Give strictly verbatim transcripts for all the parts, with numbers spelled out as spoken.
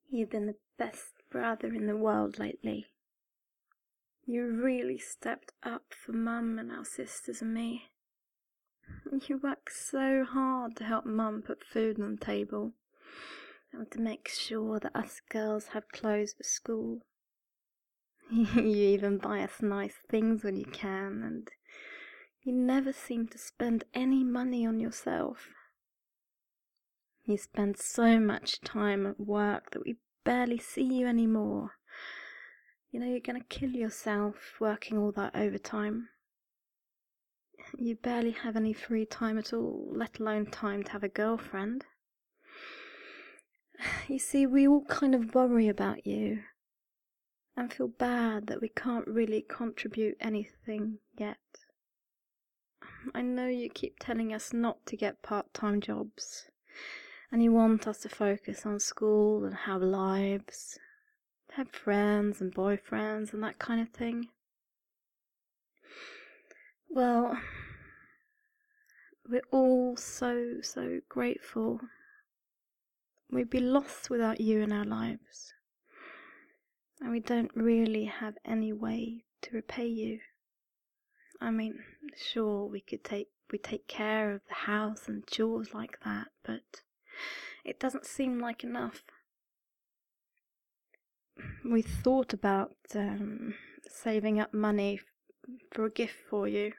You've been the best brother in the world lately. You really stepped up for Mum and our sisters and me. You work so hard to help Mum put food on the table and to make sure that us girls have clothes for school. You even buy us nice things when you can, and you never seem to spend any money on yourself. You spend so much time at work that we barely see you anymore. You know you're going to kill yourself working all that overtime. You barely have any free time at all, let alone time to have a girlfriend. You see, we all kind of worry about you and feel bad that we can't really contribute anything yet. I know you keep telling us not to get part-time jobs, and you want us to focus on school and have lives, have friends and boyfriends and that kind of thing. Well, we're all so, so grateful. We'd be lost without you in our lives, and we don't really have any way to repay you. I mean, sure, we could take we take care of the house and chores like that, but it doesn't seem like enough. We thought about um, saving up money for a gift for you,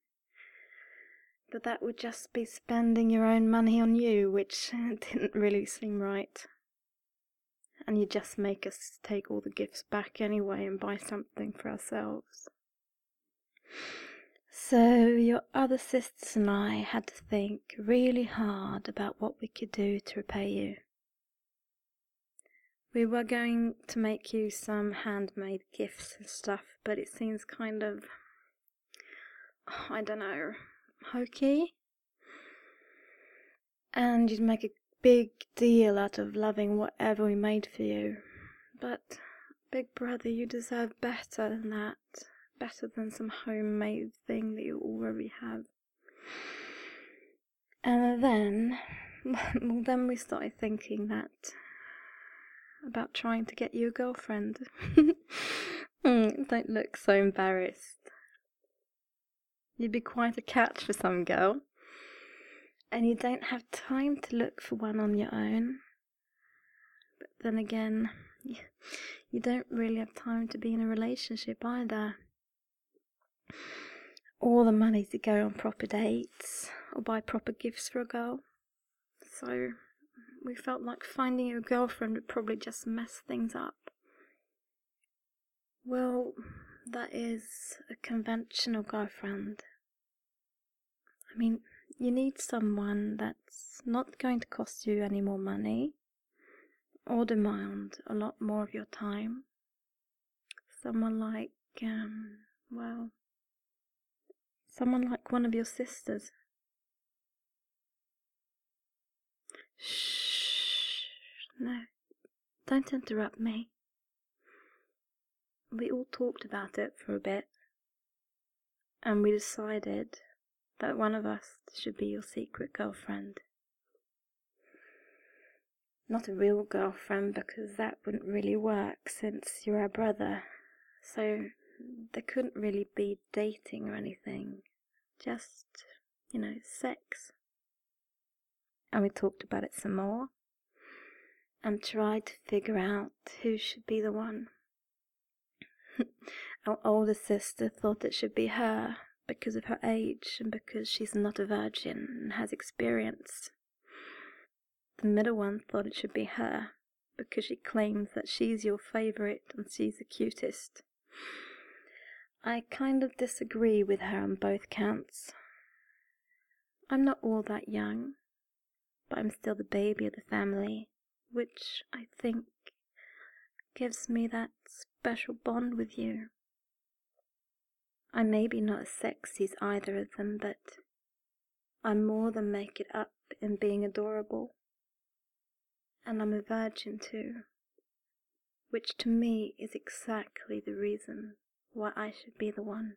but that would just be spending your own money on you, which didn't really seem right. And you just make us take all the gifts back anyway and buy something for ourselves. So your other sisters and I had to think really hard about what we could do to repay you. We were going to make you some handmade gifts and stuff, but it seems kind of, I don't know, hokey. And you'd make a big deal out of loving whatever we made for you. But, big brother, you deserve better than that. Better than some homemade thing that you already have. And then, well, then we started thinking that, about trying to get you a girlfriend. mm, don't look so embarrassed. You'd be quite a catch for some girl. And you don't have time to look for one on your own. But then again, you don't really have time to be in a relationship either. All the money to go on proper dates or buy proper gifts for a girl. So we felt like finding you a girlfriend would probably just mess things up. Well, that is a conventional girlfriend. I mean, you need someone that's not going to cost you any more money or demand a lot more of your time. Someone like, um, well, someone like one of your sisters. Shh, no, don't interrupt me. We all talked about it for a bit, and we decided that one of us should be your secret girlfriend. Not a real girlfriend, because that wouldn't really work since you're our brother, so there couldn't really be dating or anything, just, you know, sex. And we talked about it some more, and tried to figure out who should be the one. Our older sister thought it should be her, because of her age, and because she's not a virgin and has experience. The middle one thought it should be her, because she claims that she's your favourite and she's the cutest. I kind of disagree with her on both counts. I'm not all that young, but I'm still the baby of the family, which I think gives me that special bond with you. I may be not as sexy as either of them, but I more than make it up in being adorable. And I'm a virgin too, which to me is exactly the reason why I should be the one.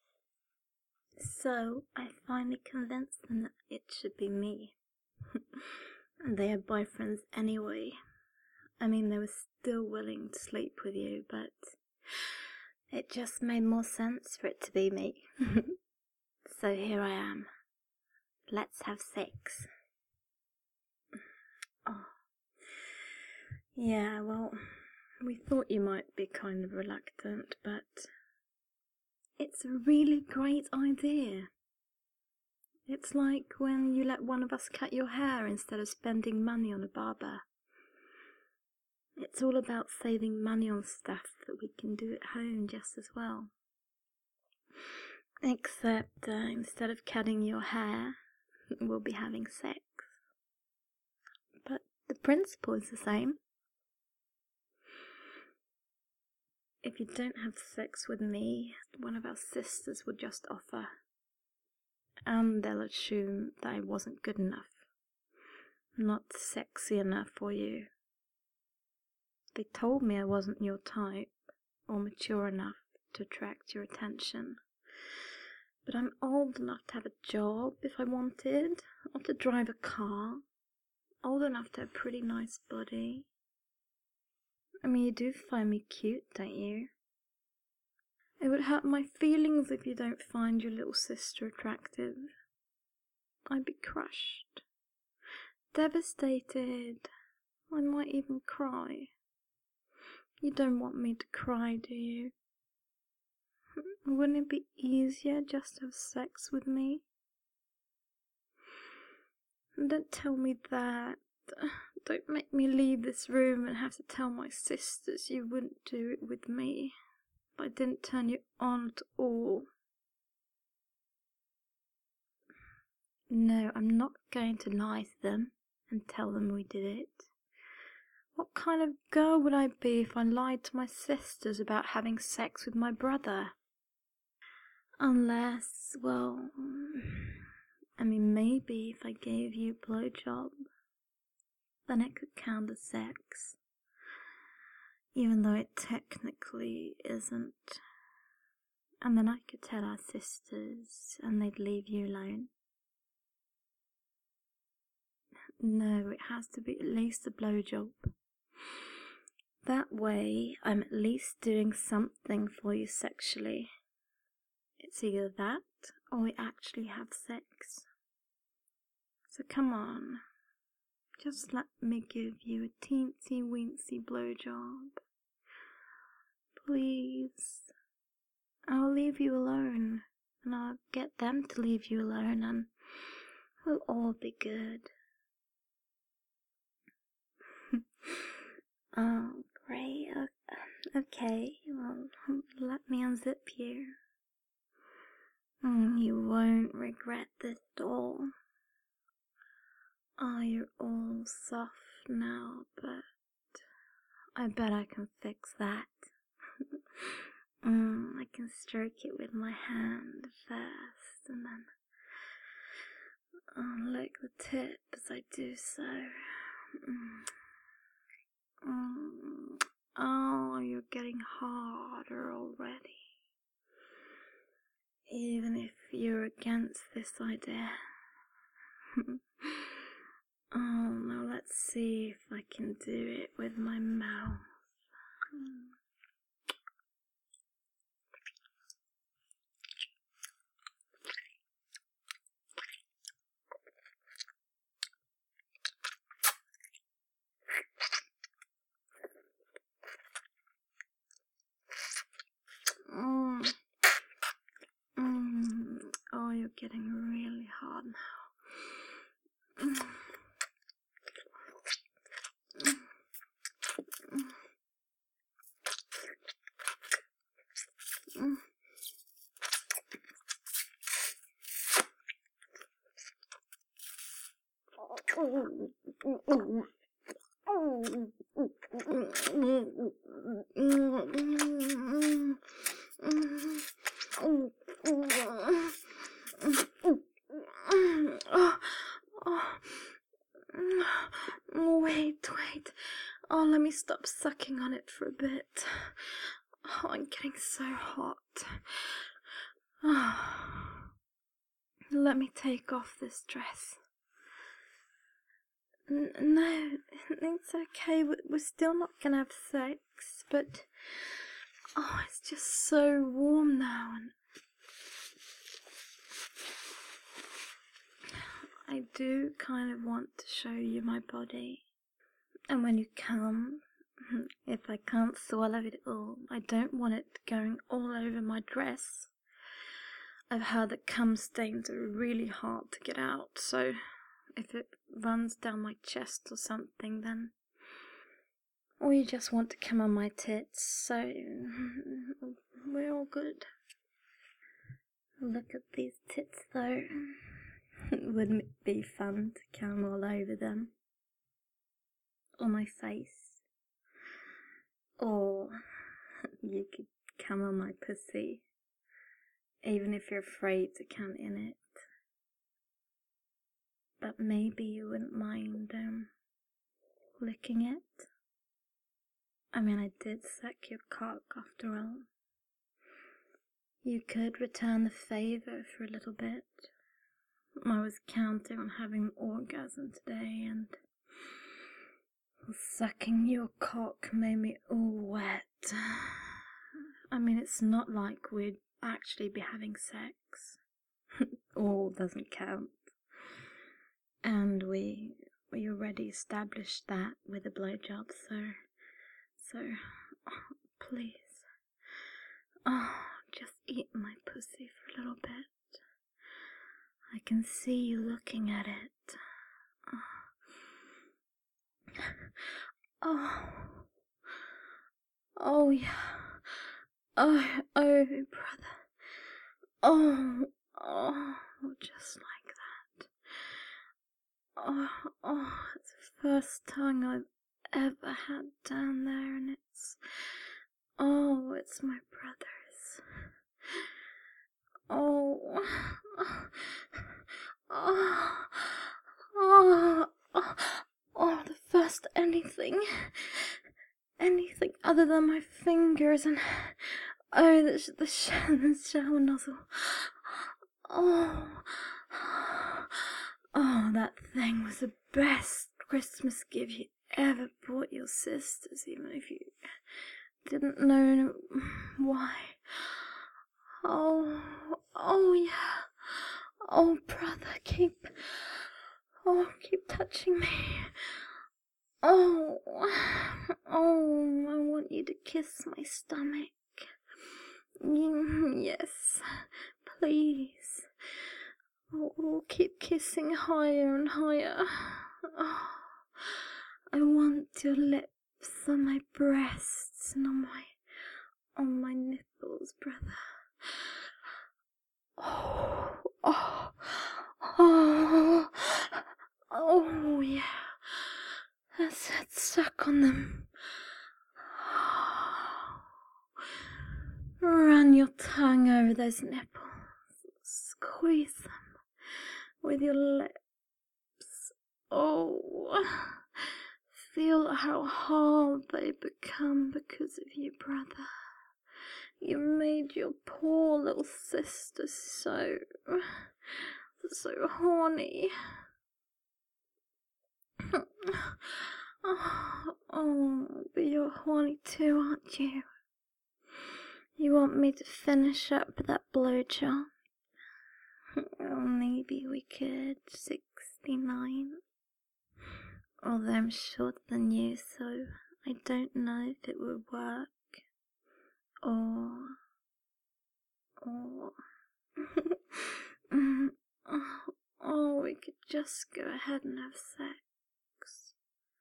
So I finally convinced them that it should be me. And they have boyfriends anyway, I mean, they were still willing to sleep with you, but it just made more sense for it to be me. So here I am. Let's have sex. Oh. Yeah, well, we thought you might be kind of reluctant, but it's a really great idea. It's like when you let one of us cut your hair instead of spending money on a barber. It's all about saving money on stuff that we can do at home just as well. Except uh, instead of cutting your hair, we'll be having sex. But the principle is the same. If you don't have sex with me, one of our sisters would just offer. And they'll assume that I wasn't good enough. Not sexy enough for you. They told me I wasn't your type, or mature enough to attract your attention. But I'm old enough to have a job if I wanted, or to drive a car. Old enough to have a pretty nice body. I mean, you do find me cute, don't you? It would hurt my feelings if you don't find your little sister attractive. I'd be crushed. Devastated. I might even cry. You don't want me to cry, do you? Wouldn't it be easier just to have sex with me? Don't tell me that. Don't make me leave this room and have to tell my sisters you wouldn't do it with me. I didn't turn you on at all. No, I'm not going to lie to them and tell them we did it. What kind of girl would I be if I lied to my sisters about having sex with my brother? Unless, well, I mean, maybe if I gave you a blowjob, then it could count as sex. Even though it technically isn't. And then I could tell our sisters and they'd leave you alone. No, it has to be at least a blowjob. That way, I'm at least doing something for you sexually. It's either that, or we actually have sex. So come on, just let me give you a teensy weensy blowjob. Please. I'll leave you alone, and I'll get them to leave you alone, and we'll all be good. Oh, great. Okay, well, let me unzip you. Mm, you won't regret this at all. Oh, you're all soft now, but I bet I can fix that. mm, I can stroke it with my hand first, and then I'll lick the tip as I do so. Mm. Mm. Oh, you're getting harder already. Even if you're against this idea. Oh, now let's see if I can do it with my mouth. Mm. Mm. Oh, you're getting really hard now. Mm. Mm. Oh, wait, wait. Oh, let me stop sucking on it for a bit. Oh, I'm getting so hot. Oh. Let me take off this dress. N- no, it's okay. We- We're still not gonna have sex, but oh, it's just so warm now, and I do kind of want to show you my body. And when you come, if I can't swallow it all, I don't want it going all over my dress. I've heard that cum stains are really hard to get out, so if it runs down my chest or something, then... Or you just want to come on my tits, so we're all good. Look at these tits though. Wouldn't it be fun to come all over them? Or my face? Or you could come on my pussy, even if you're afraid to come in it. But maybe you wouldn't mind um, licking it. I mean, I did suck your cock after all. You could return the favour for a little bit. I was counting on having an orgasm today, and sucking your cock made me all wet. I mean, it's not like we'd actually be having sex. All doesn't count. And we we already established that with a blowjob, so so oh, please. Oh, just eat my pussy for a little bit. I can see you looking at it. Oh. Oh. Oh yeah. Oh, oh, brother. Oh, oh, just like that. Oh, oh, it's the first tongue I've ever had down there, and it's, oh, it's my brother's. Oh, oh, oh, oh, oh, oh, the first anything, anything other than my fingers, and oh, the, sh the, sh the shower nozzle. Oh, oh, that thing was the best Christmas gift you ever bought your sisters, even if you didn't know why. Oh, oh yeah. Oh, brother, keep, oh, keep touching me. Oh, oh, I want you to kiss my stomach. Yes, please. Oh, oh, keep kissing higher and higher. Oh, I want your lips on my breasts and on my, on my nipples, brother. Oh, oh, oh, oh, yeah. That's it, suck on them. Run your tongue over those nipples. Squeeze them with your lips. Oh, feel how hard they become because of you, brother. You made your poor little sister so, so horny. Oh, oh, but you're horny too, aren't you? You want me to finish up that blowjob? Well, maybe we could. sixty-nine. Although I'm shorter than you, so I don't know if it would work. Or... Or... oh, oh, we could just go ahead and have sex.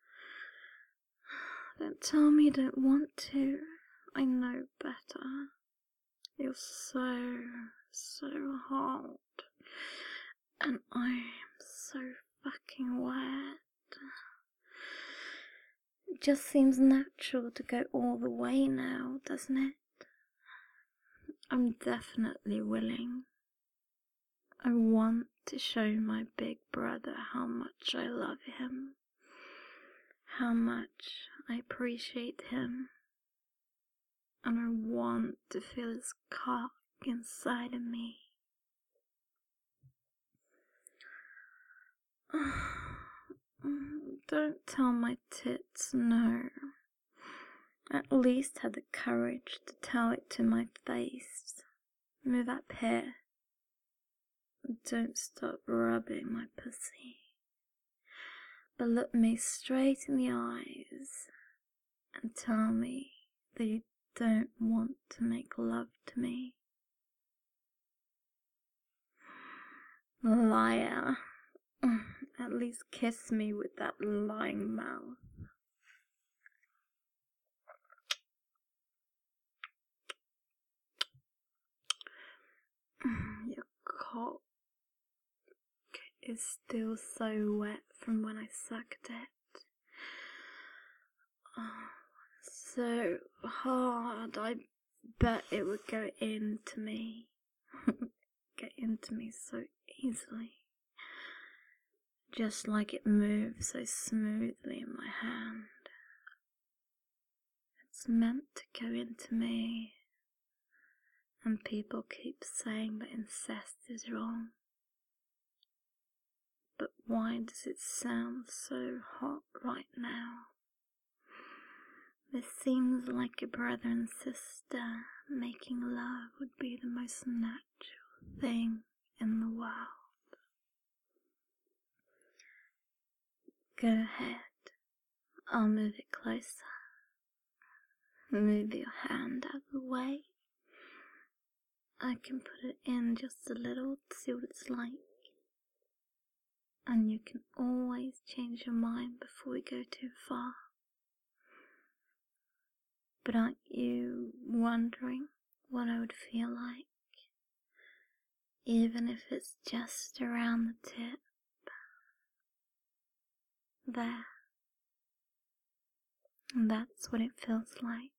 Don't tell me you don't want to. I know better. You're so, so hard. And I'm so fucking wet. It just seems natural to go all the way now, doesn't it? I'm definitely willing. I want to show my big brother how much I love him. How much I appreciate him. And I want to feel his cock inside of me. Don't tell my tits no. At least have the courage to tell it to my face. Move up here. Don't stop rubbing my pussy. But look me straight in the eyes and tell me that you don't want to make love to me. Liar. At least kiss me with that lying mouth. Your cock is still so wet from when I sucked it. Oh, so hard. I bet it would go into me. Get into me so easily. Just like it moves so smoothly in my hand. It's meant to go into me. And people keep saying that incest is wrong. But why does it sound so hot right now? This seems like a brother and sister making love would be the most natural thing in the world. Go ahead, I'll move it closer. Move your hand out of the way. I can put it in just a little to see what it's like. And you can always change your mind before we go too far. But aren't you wondering what I would feel like? Even if it's just around the tip. There. And that's what it feels like.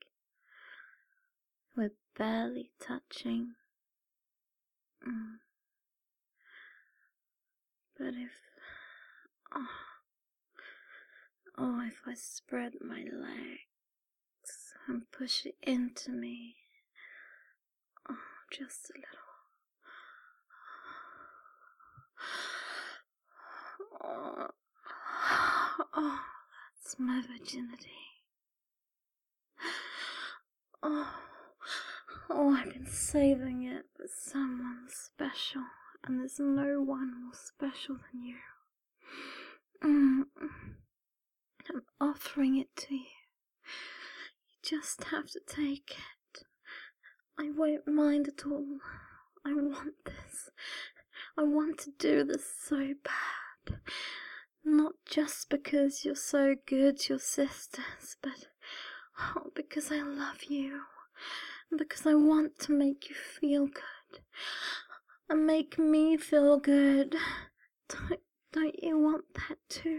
We're barely touching. Mm. But if, oh, oh, if I spread my legs and push it into me, oh, just a little. Oh, oh, that's my virginity. Oh, oh, I've been saving it for someone special, and there's no one more special than you. Mm. I'm offering it to you. You just have to take it. I won't mind at all. I want this. I want to do this so bad. Not just because you're so good to your sisters, but oh, because I love you. Because I want to make you feel good. And make me feel good. Don't, don't you want that too?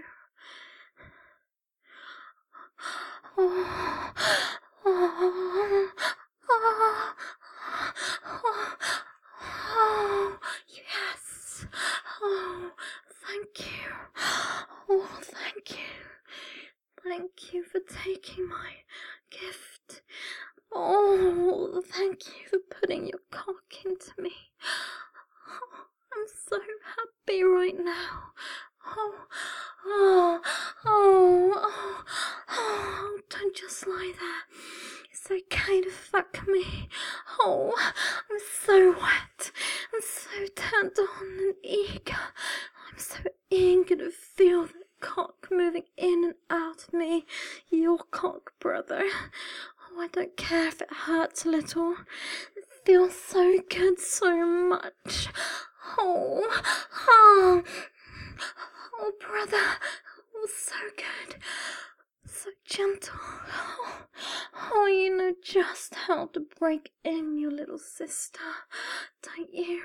Oh, oh, oh, oh, oh, yes. Oh, thank you. Oh, thank you. Thank you for taking my gift. Oh, thank you for putting your cock into me. Oh, I'm so happy right now. Oh, oh, oh, oh, oh, don't just lie there. It's okay to fuck me. Oh, I'm so wet. I'm so turned on and eager. I'm so eager to feel that cock moving in and out of me. Your cock, brother. Oh, I don't care if it hurts a little. It feels so good, so much. Oh, oh, oh, brother. Oh, so good. So gentle. Oh, oh, you know just how to break in your little sister, don't you?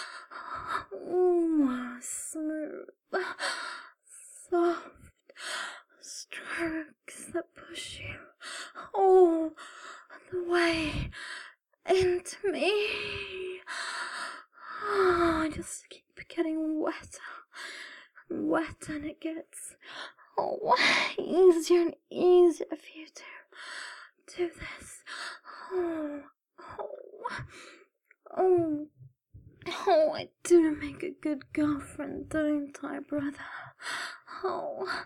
Oh, smooth, soft strokes that push you all the way into me. Oh, I just keep getting wetter and wetter, and it gets oh, easier and easier for you to do this. Oh, oh, oh, oh, I do make a good girlfriend, don't I, brother? Oh,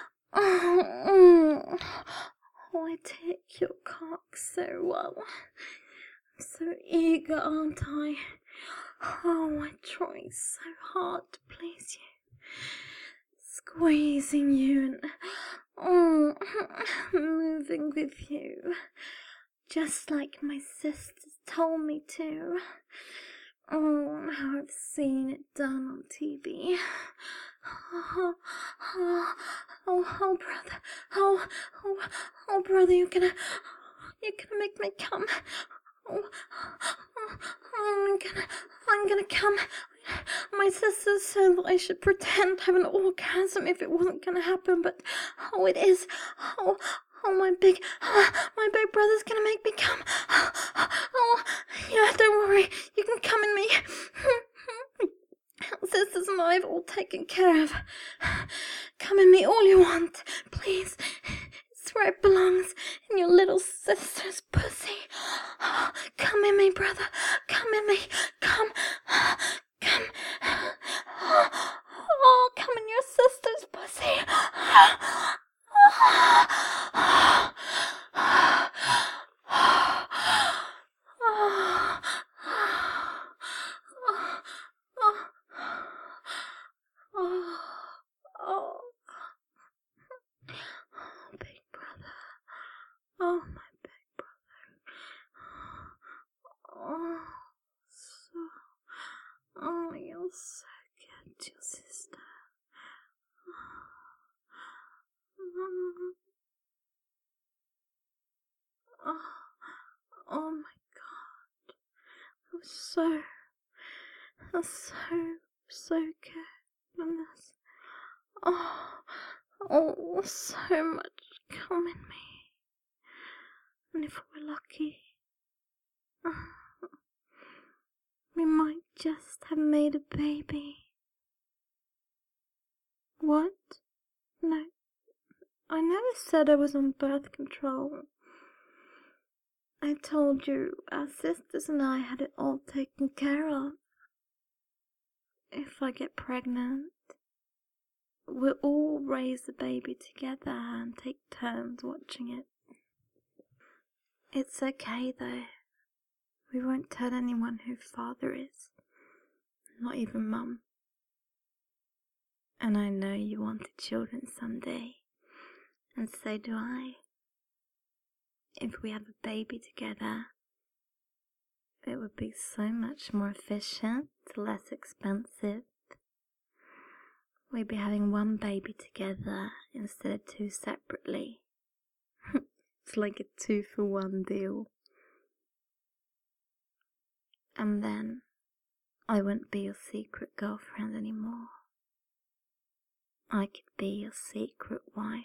oh, oh, I take your cock so well. I'm so eager, aren't I? Oh, I try so hard to please you. Squeezing you and oh, moving with you. Just like my sisters told me to. Oh, how I've seen it done on T V. Oh, oh, oh, oh, brother. Oh, oh, oh, brother, you're gonna, you're gonna make me come. Oh, oh, oh, I'm gonna, I'm gonna come. My sister said that I should pretend to have an orgasm if it wasn't gonna happen, but oh, it is. Oh, oh, my big, oh, my big brother's gonna make me come. Oh, yeah, don't worry, you can come in me. Sisters and I have all taken care of. Come in me all you want, please. It's where it belongs, in your little sister's pussy. Come in me, brother. Come in me. Come. Come. Oh, come in your sister's pussy. Oh, oh, oh, big brother. Oh, my big brother. Oh, so. Oh, you're so good to your sister. Oh, oh my god. I'm so. I'm so, so good on this. Oh, oh, so much come in me. And if we're lucky, we might just have made a baby. What? No, I never said I was on birth control. I told you our sisters and I had it all taken care of. If I get pregnant, we'll all raise the baby together and take turns watching it. It's okay though. We won't tell anyone who father is. Not even Mum. And I know you wanted children someday. And so do I. If we have a baby together, it would be so much more efficient, less expensive. We'd be having one baby together instead of two separately. It's like a two for one deal. And then I wouldn't be your secret girlfriend anymore. I could be your secret wife.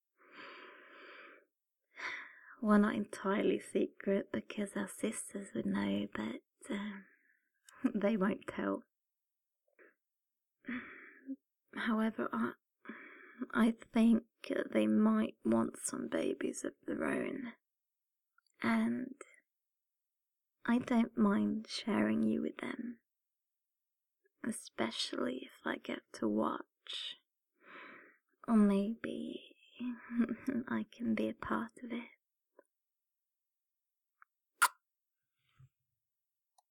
Well, not entirely secret because our sisters would know, but uh, they won't tell. However, I, I think they might want some babies of their own. And I don't mind sharing you with them. Especially if I get to watch. Or maybe I can be a part of it.